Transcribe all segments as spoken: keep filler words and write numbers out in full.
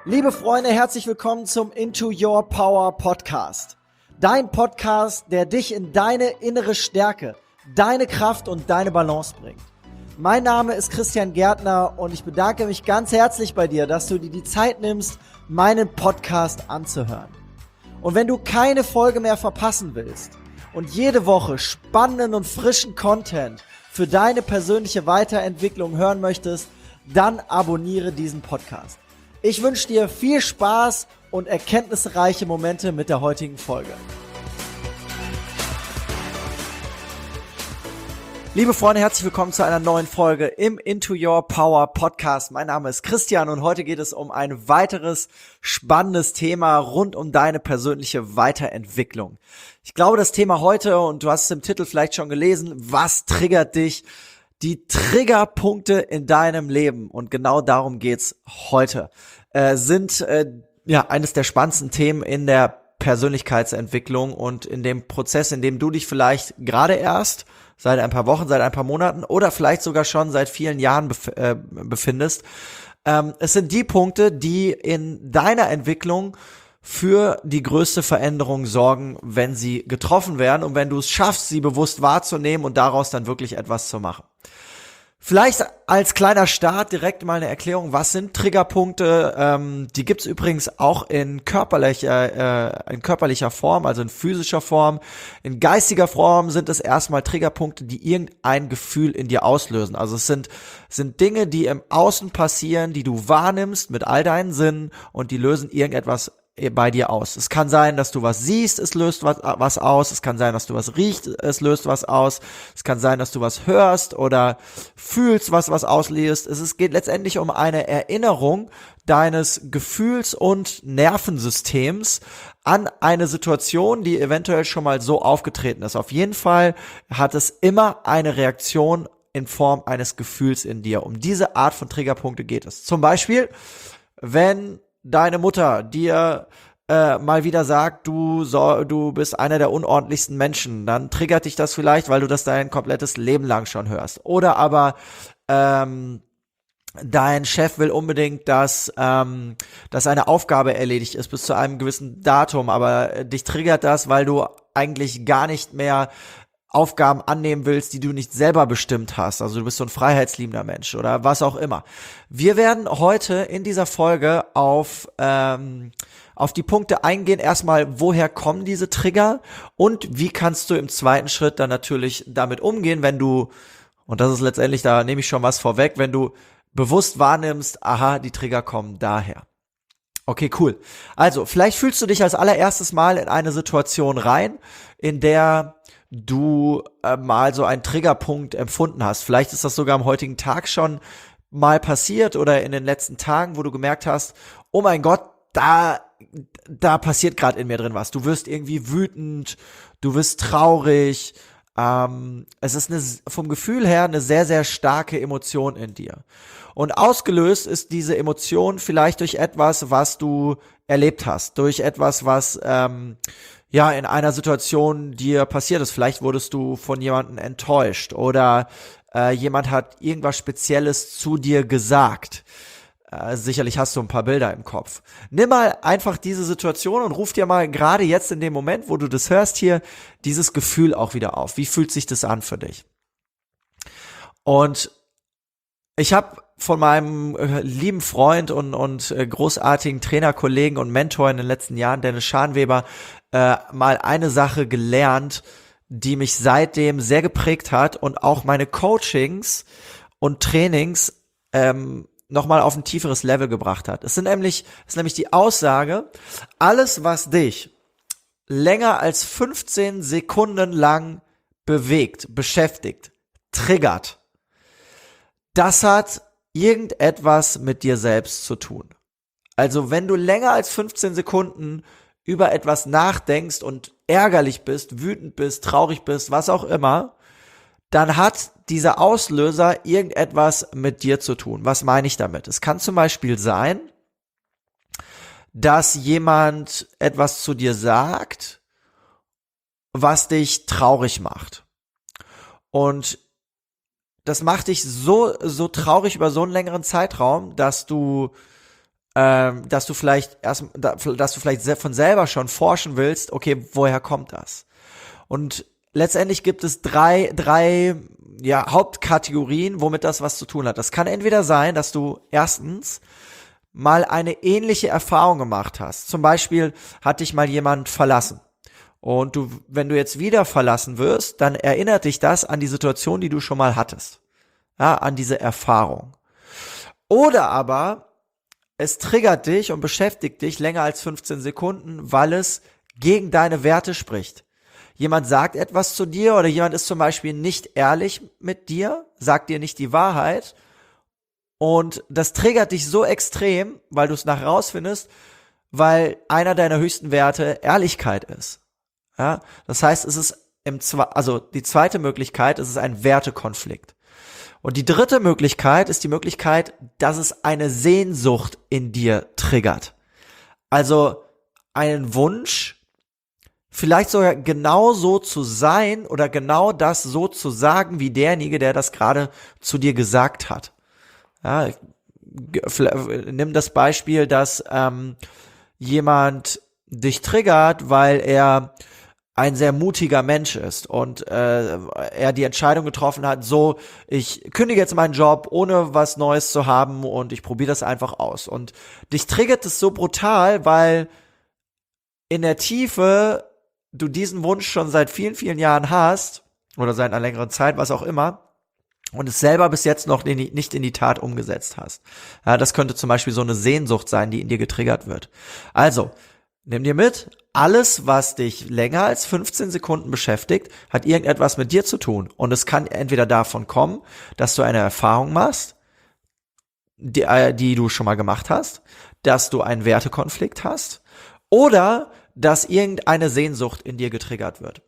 Liebe Freunde, herzlich willkommen zum Into Your Power Podcast. Dein Podcast, der dich in deine innere Stärke, deine Kraft und deine Balance bringt. Mein Name ist Christian Gärtner und ich bedanke mich ganz herzlich bei dir, dass du dir die Zeit nimmst, meinen Podcast anzuhören. Und wenn du keine Folge mehr verpassen willst und jede Woche spannenden und frischen Content für deine persönliche Weiterentwicklung hören möchtest, dann abonniere diesen Podcast. Ich wünsche dir viel Spaß und erkenntnisreiche Momente mit der heutigen Folge. Liebe Freunde, herzlich willkommen zu einer neuen Folge im Into Your Power Podcast. Mein Name ist Christian und heute geht es um ein weiteres spannendes Thema rund um deine persönliche Weiterentwicklung. Ich glaube, das Thema heute, und du hast es im Titel vielleicht schon gelesen, was triggert dich? Die Triggerpunkte in deinem Leben, und genau darum geht's heute, äh, sind äh, ja eines der spannendsten Themen in der Persönlichkeitsentwicklung und in dem Prozess, in dem du dich vielleicht gerade erst seit ein paar Wochen, seit ein paar Monaten oder vielleicht sogar schon seit vielen Jahren bef- äh, befindest. Ähm, es sind die Punkte, die in deiner Entwicklung für die größte Veränderung sorgen, wenn sie getroffen werden und wenn du es schaffst, sie bewusst wahrzunehmen und daraus dann wirklich etwas zu machen. Vielleicht als kleiner Start direkt mal eine Erklärung, was sind Triggerpunkte? Ähm, die gibt's übrigens auch in körperlicher, äh, in körperlicher Form, also in physischer Form. In geistiger Form sind es erstmal Triggerpunkte, die irgendein Gefühl in dir auslösen. Also es sind, sind Dinge, die im Außen passieren, die du wahrnimmst mit all deinen Sinnen und die lösen irgendetwas bei dir aus. Es kann sein, dass du was siehst, es löst was, was aus. Es kann sein, dass du was riechst, es löst was aus. Es kann sein, dass du was hörst oder fühlst, was was auslöst. Es ist, geht letztendlich um eine Erinnerung deines Gefühls- und Nervensystems an eine Situation, die eventuell schon mal so aufgetreten ist. Auf jeden Fall hat es immer eine Reaktion in Form eines Gefühls in dir. Um diese Art von Triggerpunkte geht es. Zum Beispiel, wenn deine Mutter dir äh, mal wieder sagt, du so, du bist einer der unordentlichsten Menschen, dann triggert dich das vielleicht, weil du das dein komplettes Leben lang schon hörst. Oder aber ähm, dein Chef will unbedingt, dass ähm, dass eine Aufgabe erledigt ist bis zu einem gewissen Datum, aber dich triggert das, weil du eigentlich gar nicht mehr Aufgaben annehmen willst, die du nicht selber bestimmt hast. Also du bist so ein freiheitsliebender Mensch oder was auch immer. Wir werden heute in dieser Folge auf ähm, auf die Punkte eingehen. Erstmal, woher kommen diese Trigger und wie kannst du im zweiten Schritt dann natürlich damit umgehen, wenn du, und das ist letztendlich, da nehme ich schon was vorweg, wenn du bewusst wahrnimmst, aha, die Trigger kommen daher. Okay, cool. Also, vielleicht fühlst du dich als allererstes Mal in eine Situation rein, in der du äh, mal so einen Triggerpunkt empfunden hast. Vielleicht ist das sogar am heutigen Tag schon mal passiert oder in den letzten Tagen, wo du gemerkt hast, oh mein Gott, da da passiert gerade in mir drin was. Du wirst irgendwie wütend, du wirst traurig. Ähm, es ist eine, vom Gefühl her eine sehr, sehr starke Emotion in dir. Und ausgelöst ist diese Emotion vielleicht durch etwas, was du erlebt hast, durch etwas, was ähm, ja in einer Situation dir passiert ist. Vielleicht wurdest du von jemandem enttäuscht oder äh, jemand hat irgendwas Spezielles zu dir gesagt. Äh, sicherlich hast du ein paar Bilder im Kopf. Nimm mal einfach diese Situation und ruf dir mal gerade jetzt in dem Moment, wo du das hörst hier, dieses Gefühl auch wieder auf. Wie fühlt sich das an für dich? Und ich habe von meinem äh, lieben Freund und, und äh, großartigen Trainerkollegen und Mentor in den letzten Jahren, Dennis Scharnweber, äh, mal eine Sache gelernt, die mich seitdem sehr geprägt hat und auch meine Coachings und Trainings ähm, nochmal auf ein tieferes Level gebracht hat. Es sind nämlich, es ist nämlich die Aussage, alles, was dich länger als fünfzehn Sekunden lang bewegt, beschäftigt, triggert, das hat irgendetwas mit dir selbst zu tun. Also wenn du länger als fünfzehn Sekunden über etwas nachdenkst und ärgerlich bist, wütend bist, traurig bist, was auch immer, dann hat dieser Auslöser irgendetwas mit dir zu tun. Was meine ich damit? Es kann zum Beispiel sein, dass jemand etwas zu dir sagt, was dich traurig macht. Und das macht dich so so traurig über so einen längeren Zeitraum, dass du ähm, dass du vielleicht erst, dass du vielleicht von selber schon forschen willst, okay, woher kommt das? Und letztendlich gibt es drei, drei, ja, Hauptkategorien, womit das was zu tun hat. Das kann entweder sein, dass du erstens mal eine ähnliche Erfahrung gemacht hast. Zum Beispiel hat dich mal jemand verlassen. Und du, wenn du jetzt wieder verlassen wirst, dann erinnert dich das an die Situation, die du schon mal hattest. Ja, an diese Erfahrung. Oder aber es triggert dich und beschäftigt dich länger als fünfzehn Sekunden, weil es gegen deine Werte spricht. Jemand sagt etwas zu dir oder jemand ist zum Beispiel nicht ehrlich mit dir, sagt dir nicht die Wahrheit und das triggert dich so extrem, weil du es nachher rausfindest, weil einer deiner höchsten Werte Ehrlichkeit ist. Ja, das heißt, es ist im Zwe- also die zweite Möglichkeit, es ist ein Wertekonflikt. Und die dritte Möglichkeit ist die Möglichkeit, dass es eine Sehnsucht in dir triggert. Also einen Wunsch, vielleicht sogar genau so zu sein oder genau das so zu sagen, wie derjenige, der das gerade zu dir gesagt hat. Ja, nimm das Beispiel, dass ähm, jemand dich triggert, weil er ein sehr mutiger Mensch ist und äh, er die Entscheidung getroffen hat, so, ich kündige jetzt meinen Job, ohne was Neues zu haben und ich probiere das einfach aus. Und dich triggert es so brutal, weil in der Tiefe du diesen Wunsch schon seit vielen, vielen Jahren hast oder seit einer längeren Zeit, was auch immer, und es selber bis jetzt noch nicht in die Tat umgesetzt hast. Ja, das könnte zum Beispiel so eine Sehnsucht sein, die in dir getriggert wird. Also, nimm dir mit, alles, was dich länger als fünfzehn Sekunden beschäftigt, hat irgendetwas mit dir zu tun. Und es kann entweder davon kommen, dass du eine Erfahrung machst, die, äh, die du schon mal gemacht hast, dass du einen Wertekonflikt hast oder dass irgendeine Sehnsucht in dir getriggert wird.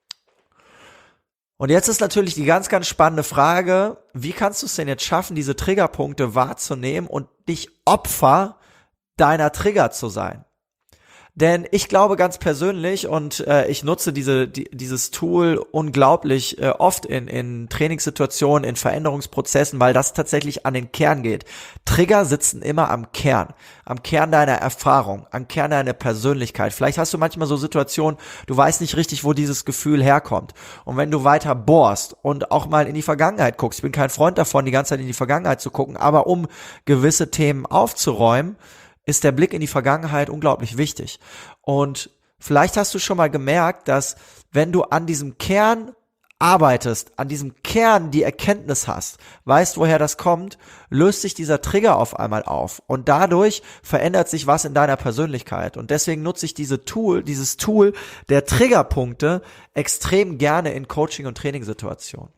Und jetzt ist natürlich die ganz, ganz spannende Frage, wie kannst du es denn jetzt schaffen, diese Triggerpunkte wahrzunehmen und nicht Opfer deiner Trigger zu sein? Denn ich glaube ganz persönlich und äh, ich nutze diese die, dieses Tool unglaublich äh, oft in in Trainingssituationen, in Veränderungsprozessen, weil das tatsächlich an den Kern geht. Trigger sitzen immer am Kern, am Kern deiner Erfahrung, am Kern deiner Persönlichkeit. Vielleicht hast du manchmal so Situationen, du weißt nicht richtig, wo dieses Gefühl herkommt. Und wenn du weiter bohrst und auch mal in die Vergangenheit guckst, ich bin kein Freund davon, die ganze Zeit in die Vergangenheit zu gucken, aber um gewisse Themen aufzuräumen, ist der Blick in die Vergangenheit unglaublich wichtig. Und vielleicht hast du schon mal gemerkt, dass wenn du an diesem Kern arbeitest, an diesem Kern die Erkenntnis hast, weißt, woher das kommt, löst sich dieser Trigger auf einmal auf. Und dadurch verändert sich was in deiner Persönlichkeit. Und deswegen nutze ich diese Tool, dieses Tool der Triggerpunkte extrem gerne in Coaching- und Trainingssituationen.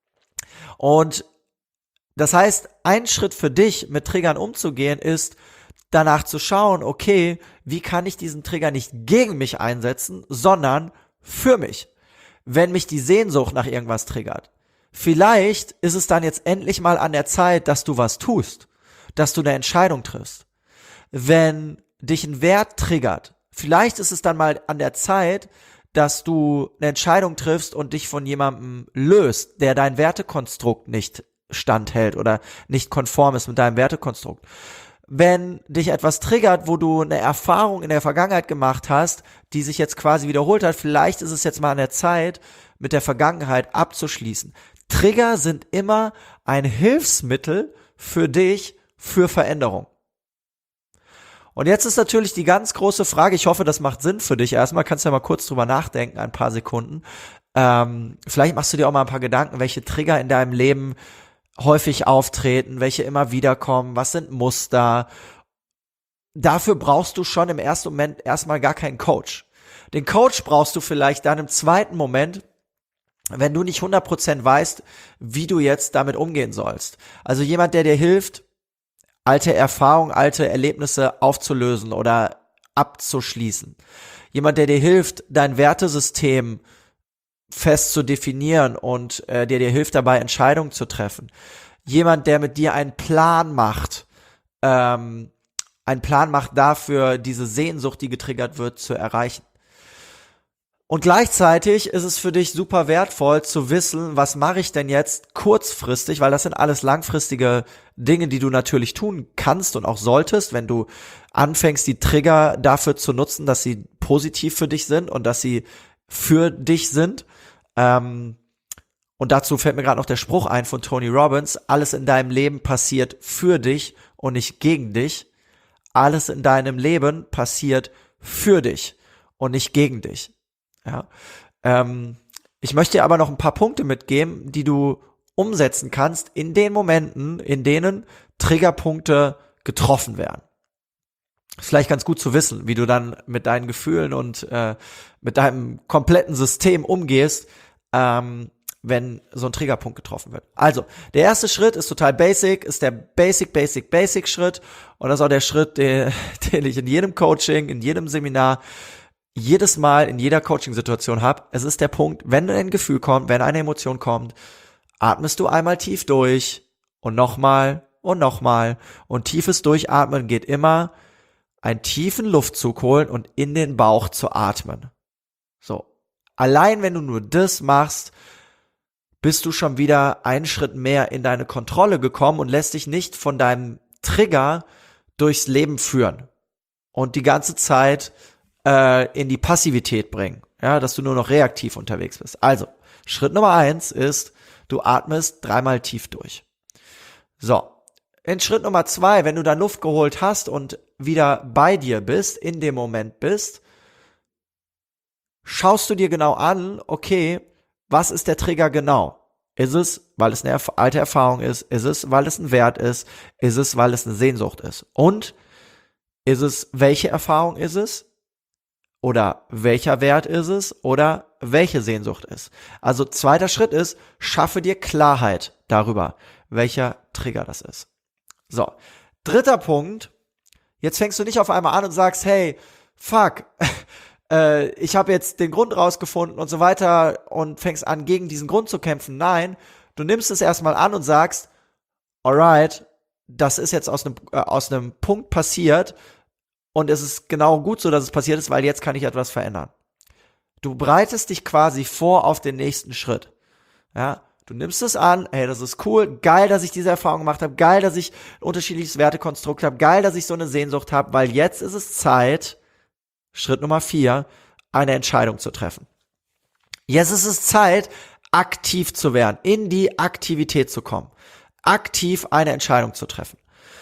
Und das heißt, ein Schritt für dich, mit Triggern umzugehen, ist, danach zu schauen, okay, wie kann ich diesen Trigger nicht gegen mich einsetzen, sondern für mich, wenn mich die Sehnsucht nach irgendwas triggert. Vielleicht ist es dann jetzt endlich mal an der Zeit, dass du was tust, dass du eine Entscheidung triffst. Wenn dich ein Wert triggert, vielleicht ist es dann mal an der Zeit, dass du eine Entscheidung triffst und dich von jemandem löst, der dein Wertekonstrukt nicht standhält oder nicht konform ist mit deinem Wertekonstrukt. Wenn dich etwas triggert, wo du eine Erfahrung in der Vergangenheit gemacht hast, die sich jetzt quasi wiederholt hat, vielleicht ist es jetzt mal an der Zeit, mit der Vergangenheit abzuschließen. Trigger sind immer ein Hilfsmittel für dich, für Veränderung. Und jetzt ist natürlich die ganz große Frage, ich hoffe, das macht Sinn für dich. Erstmal kannst du ja mal kurz drüber nachdenken, ein paar Sekunden. Ähm, vielleicht machst du dir auch mal ein paar Gedanken, welche Trigger in deinem Leben häufig auftreten, welche immer wieder kommen, was sind Muster. Dafür brauchst du schon im ersten Moment erstmal gar keinen Coach. Den Coach brauchst du vielleicht dann im zweiten Moment, wenn du nicht hundert Prozent weißt, wie du jetzt damit umgehen sollst. Also jemand, der dir hilft, alte Erfahrungen, alte Erlebnisse aufzulösen oder abzuschließen. Jemand, der dir hilft, dein Wertesystem fest zu definieren und äh, der dir hilft dabei, Entscheidungen zu treffen. Jemand, der mit dir einen Plan macht, ähm, einen Plan macht dafür, diese Sehnsucht, die getriggert wird, zu erreichen. Und gleichzeitig ist es für dich super wertvoll zu wissen, was mache ich denn jetzt kurzfristig, weil das sind alles langfristige Dinge, die du natürlich tun kannst und auch solltest, wenn du anfängst, die Trigger dafür zu nutzen, dass sie positiv für dich sind und dass sie für dich sind. Ähm, und dazu fällt mir gerade noch der Spruch ein von Tony Robbins: Alles in deinem Leben passiert für dich und nicht gegen dich. Alles in deinem Leben passiert für dich und nicht gegen dich. Ja, ähm, ich möchte dir aber noch ein paar Punkte mitgeben, die du umsetzen kannst in den Momenten, in denen Triggerpunkte getroffen werden. Ist vielleicht ganz gut zu wissen, wie du dann mit deinen Gefühlen und äh, mit deinem kompletten System umgehst, ähm, wenn so ein Triggerpunkt getroffen wird. Also, der erste Schritt ist total basic, ist der Basic, Basic, Basic Schritt. Und das ist auch der Schritt, den, den ich in jedem Coaching, in jedem Seminar, jedes Mal in jeder Coaching-Situation habe. Es ist der Punkt, wenn ein Gefühl kommt, wenn eine Emotion kommt, atmest du einmal tief durch und nochmal und nochmal. Und tiefes Durchatmen geht immer, einen tiefen Luftzug holen und in den Bauch zu atmen. So. Allein wenn du nur das machst, bist du schon wieder einen Schritt mehr in deine Kontrolle gekommen und lässt dich nicht von deinem Trigger durchs Leben führen und die ganze Zeit äh, in die Passivität bringen, ja, dass du nur noch reaktiv unterwegs bist. Also, Schritt Nummer eins ist, du atmest dreimal tief durch. So, in Schritt Nummer zwei, wenn du da Luft geholt hast und wieder bei dir bist, in dem Moment bist, schaust du dir genau an, okay, was ist der Trigger genau? Ist es, weil es eine erf- alte Erfahrung ist? Ist es, weil es ein Wert ist? Ist es, weil es eine Sehnsucht ist? Und ist es, welche Erfahrung ist es? Oder welcher Wert ist es? Oder welche Sehnsucht ist? Also zweiter Schritt ist, schaffe dir Klarheit darüber, welcher Trigger das ist. So, dritter Punkt, jetzt fängst du nicht auf einmal an und sagst, hey, fuck, äh, ich habe jetzt den Grund rausgefunden und so weiter und fängst an, gegen diesen Grund zu kämpfen. Nein, du nimmst es erstmal an und sagst, alright, das ist jetzt aus einem, äh, aus einem Punkt passiert, und es ist genau gut so, dass es passiert ist, weil jetzt kann ich etwas verändern. Du bereitest dich quasi vor auf den nächsten Schritt. Ja, du nimmst es an, hey, das ist cool, geil, dass ich diese Erfahrung gemacht habe, geil, dass ich ein unterschiedliches Wertekonstrukt habe, geil, dass ich so eine Sehnsucht habe, weil jetzt ist es Zeit, Schritt Nummer vier, eine Entscheidung zu treffen. Jetzt ist es Zeit, aktiv zu werden, in die Aktivität zu kommen, aktiv eine Entscheidung zu treffen.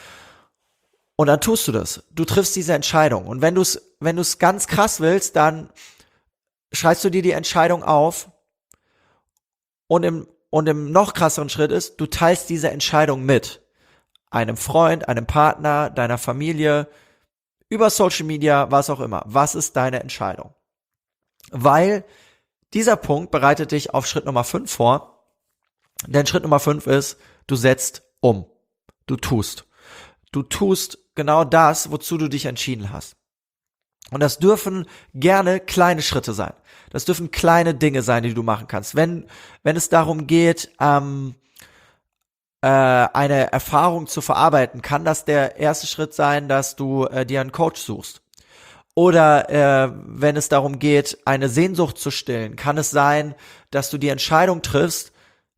Und dann tust du das. Du triffst diese Entscheidung. Und wenn du es, wenn du es ganz krass willst, dann schreibst du dir die Entscheidung auf. Und im, und im noch krasseren Schritt ist, du teilst diese Entscheidung mit einem Freund, einem Partner, deiner Familie, über Social Media, was auch immer. Was ist deine Entscheidung? Weil dieser Punkt bereitet dich auf Schritt Nummer fünf vor. Denn Schritt Nummer fünf ist, du setzt um. Du tust. Du tust genau das, wozu du dich entschieden hast. Und das dürfen gerne kleine Schritte sein. Das dürfen kleine Dinge sein, die du machen kannst. Wenn, wenn es darum geht, ähm, äh, eine Erfahrung zu verarbeiten, kann das der erste Schritt sein, dass du äh, dir einen Coach suchst. Oder äh, wenn es darum geht, eine Sehnsucht zu stillen, kann es sein, dass du die Entscheidung triffst,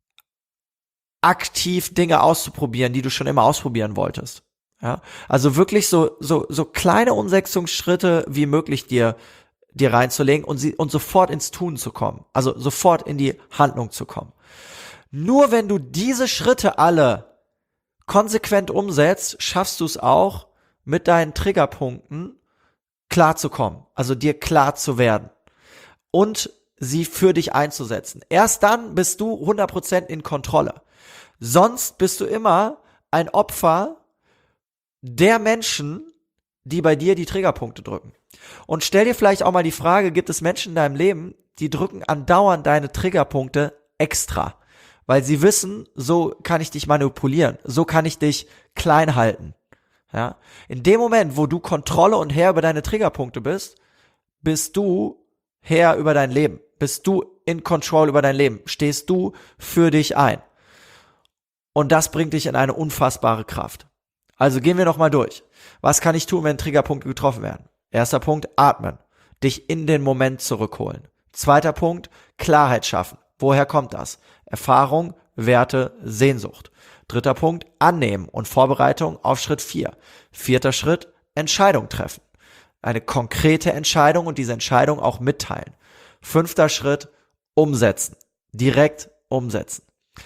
aktiv Dinge auszuprobieren, die du schon immer ausprobieren wolltest. Ja, also wirklich so so so kleine Umsetzungsschritte wie möglich dir dir reinzulegen und sie und sofort ins Tun zu kommen, also sofort in die Handlung zu kommen. Nur wenn du diese Schritte alle konsequent umsetzt, schaffst du es auch, mit deinen Triggerpunkten klarzukommen, also dir klar zu werden und sie für dich einzusetzen. Erst dann bist du hundert Prozent in Kontrolle. Sonst bist du immer ein Opfer der Menschen, die bei dir die Triggerpunkte drücken. Und stell dir vielleicht auch mal die Frage, gibt es Menschen in deinem Leben, die drücken andauernd deine Triggerpunkte extra, weil sie wissen, so kann ich dich manipulieren, so kann ich dich klein halten. Ja? In dem Moment, wo du Kontrolle und Herr über deine Triggerpunkte bist, bist du Herr über dein Leben, bist du in Control über dein Leben, stehst du für dich ein. Und das bringt dich in eine unfassbare Kraft. Also gehen wir nochmal durch. Was kann ich tun, wenn Triggerpunkte getroffen werden? Erster Punkt, atmen. Dich in den Moment zurückholen. Zweiter Punkt, Klarheit schaffen. Woher kommt das? Erfahrung, Werte, Sehnsucht. Dritter Punkt, annehmen und Vorbereitung auf Schritt vier. Vierter Schritt, Entscheidung treffen. Eine konkrete Entscheidung und diese Entscheidung auch mitteilen. Fünfter Schritt, umsetzen. Direkt umsetzen.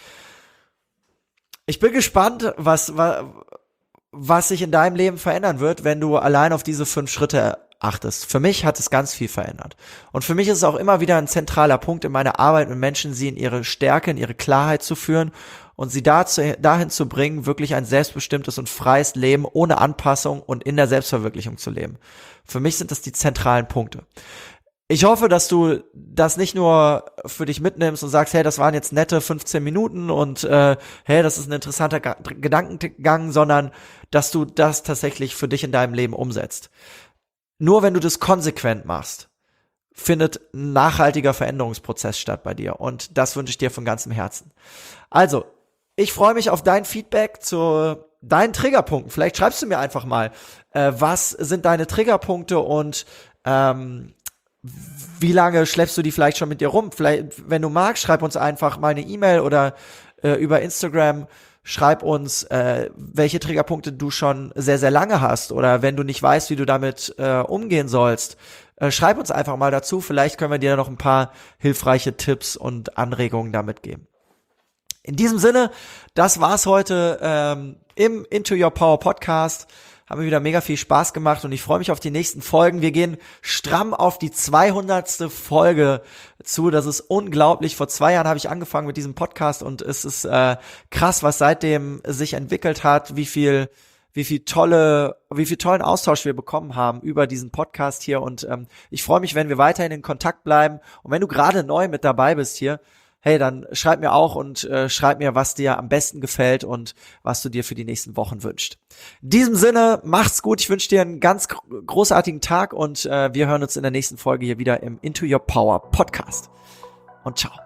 Ich bin gespannt, was, was, was sich in deinem Leben verändern wird, wenn du allein auf diese fünf Schritte achtest. Für mich hat es ganz viel verändert. Und für mich ist es auch immer wieder ein zentraler Punkt in meiner Arbeit, mit Menschen sie in ihre Stärke, in ihre Klarheit zu führen und sie dazu, dahin zu bringen, wirklich ein selbstbestimmtes und freies Leben ohne Anpassung und in der Selbstverwirklichung zu leben. Für mich sind das die zentralen Punkte. Ich hoffe, dass du das nicht nur für dich mitnimmst und sagst, hey, das waren jetzt nette fünfzehn Minuten und äh, hey, das ist ein interessanter Ga- Gedankengang, sondern dass du das tatsächlich für dich in deinem Leben umsetzt. Nur wenn du das konsequent machst, findet ein nachhaltiger Veränderungsprozess statt bei dir und das wünsche ich dir von ganzem Herzen. Also, ich freue mich auf dein Feedback zu deinen Triggerpunkten. Vielleicht schreibst du mir einfach mal, äh, was sind deine Triggerpunkte und ähm, wie lange schleppst du die vielleicht schon mit dir rum? Vielleicht, wenn du magst, schreib uns einfach mal eine E-Mail oder äh, über Instagram. Schreib uns, äh, welche Triggerpunkte du schon sehr, sehr lange hast oder wenn du nicht weißt, wie du damit äh, umgehen sollst. Äh, schreib uns einfach mal dazu. Vielleicht können wir dir noch ein paar hilfreiche Tipps und Anregungen damit geben. In diesem Sinne, das war's heute ähm, im Into Your Power Podcast. Haben mir wieder mega viel Spaß gemacht und ich freue mich auf die nächsten Folgen. Wir gehen stramm auf die zweihundertste Folge zu. Das ist unglaublich. Vor zwei Jahren habe ich angefangen mit diesem Podcast und es ist äh, krass, was seitdem sich entwickelt hat, wie viel wie viel tolle, wie viel tollen Austausch wir bekommen haben über diesen Podcast hier und ähm, ich freue mich, wenn wir weiterhin in Kontakt bleiben und wenn du gerade neu mit dabei bist hier, hey, dann schreib mir auch und äh, schreib mir, was dir am besten gefällt und was du dir für die nächsten Wochen wünschst. In diesem Sinne, macht's gut. Ich wünsche dir einen ganz großartigen Tag und äh, wir hören uns in der nächsten Folge hier wieder im Into Your Power Podcast. Und ciao.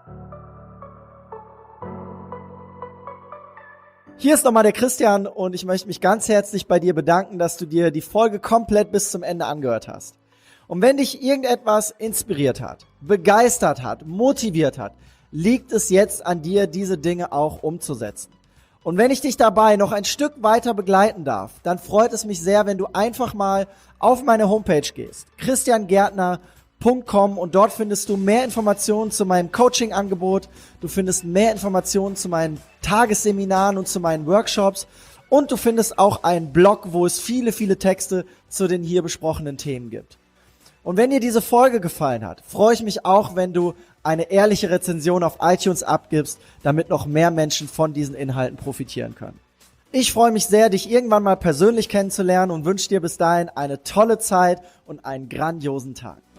Hier ist nochmal der Christian und ich möchte mich ganz herzlich bei dir bedanken, dass du dir die Folge komplett bis zum Ende angehört hast. Und wenn dich irgendetwas inspiriert hat, begeistert hat, motiviert hat, liegt es jetzt an dir, diese Dinge auch umzusetzen. Und wenn ich dich dabei noch ein Stück weiter begleiten darf, dann freut es mich sehr, wenn du einfach mal auf meine Homepage gehst, christian gärtner punkt com, und dort findest du mehr Informationen zu meinem Coaching-Angebot, du findest mehr Informationen zu meinen Tagesseminaren und zu meinen Workshops und du findest auch einen Blog, wo es viele, viele Texte zu den hier besprochenen Themen gibt. Und wenn dir diese Folge gefallen hat, freue ich mich auch, wenn du eine ehrliche Rezension auf iTunes abgibst, damit noch mehr Menschen von diesen Inhalten profitieren können. Ich freue mich sehr, dich irgendwann mal persönlich kennenzulernen und wünsche dir bis dahin eine tolle Zeit und einen grandiosen Tag.